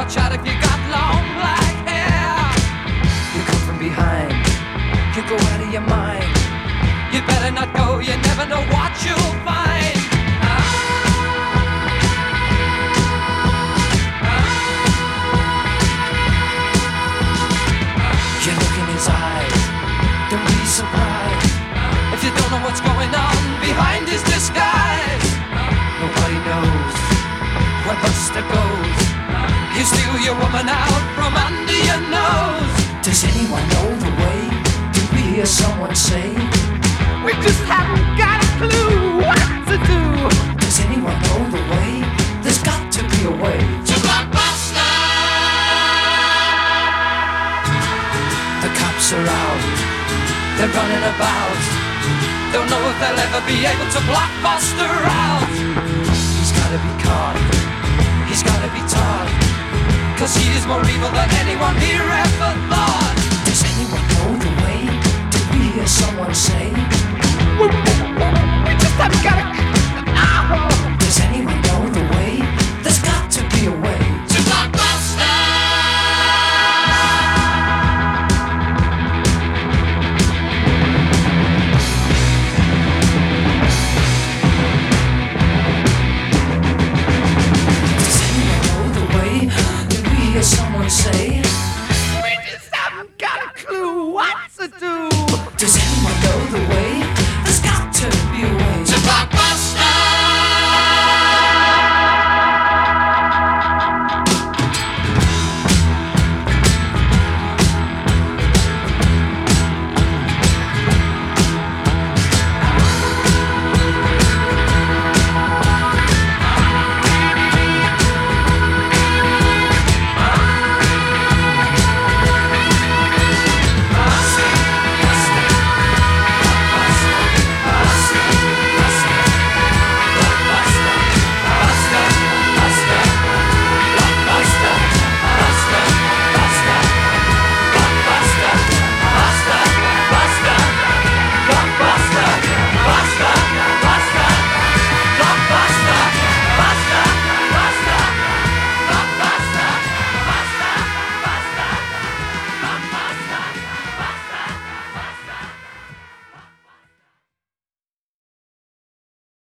watch out if you got long black hair. You come from behind, you go out of your mind. You better not go, you never know what you'll find. You look in his eyes, don't be surprised if you don't know what's going on behind his disguise. Nobody knows where Buster goes. You steal your woman out from under your nose. Does anyone know the way? Did we hear someone say? We just haven't got a clue what to do. Does anyone know the way? There's got to be a way to Blockbuster. The cops are out, they're running about. Don't know if they'll ever be able to block Buster out. He's gotta be caught, he's gotta be taught, 'cause he is more evil than anyone here ever thought. Does anyone know the way? Did we hear someone say? We just haven't got a